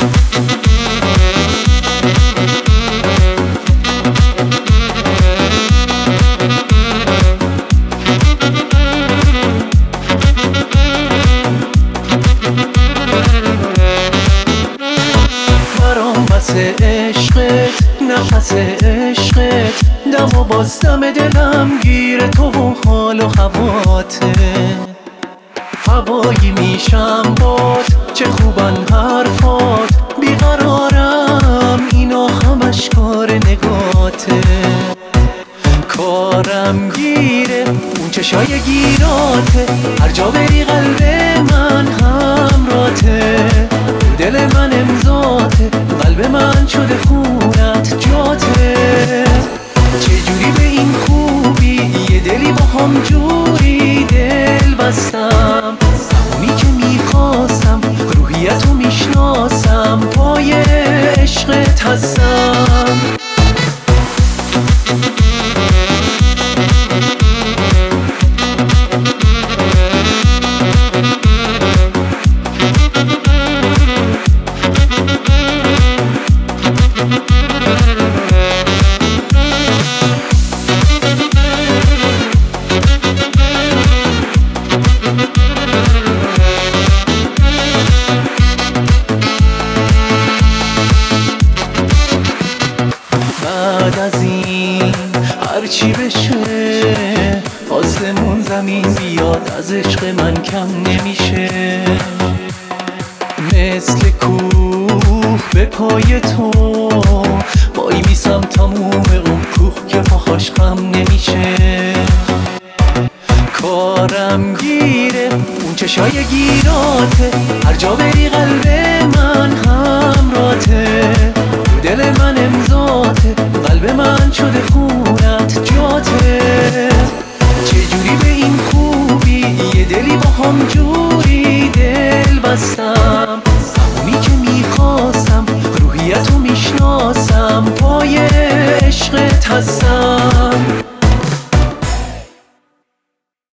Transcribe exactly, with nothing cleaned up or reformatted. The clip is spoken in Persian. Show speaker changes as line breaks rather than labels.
عشقت نفس عشقت دم و باز دم دلم گیر تو و حال و هواته هوایی میشم باد چه خوبن حرفات بیقرارم اینا همش کار نگاته کارم گیره اون چشای گیراته هر جا بری قلب من همراته دل من امضاته قلب من شده خونت جاته چجوری به این خوبی یه دلی با هم جوری دل بستم اونی که میخواستم روحیتو میشناسم پای عشقت هستم بعد از این هرچی بشه آسمون زمین بیاد از عشق من کم نمیشه مثل کوه به پای تو وای میسم تموم اون کوه که پاهاش خم نمیشه کارم گیره اون چشای گیراته هر جا بری قلب من همراته دل من امضاته قلب من شده خونت جاته چجوری به این خوبی یه دلی با هم جوری دل بستم اونی که میخواستم روحیتو میشناسم پای عشقت هستم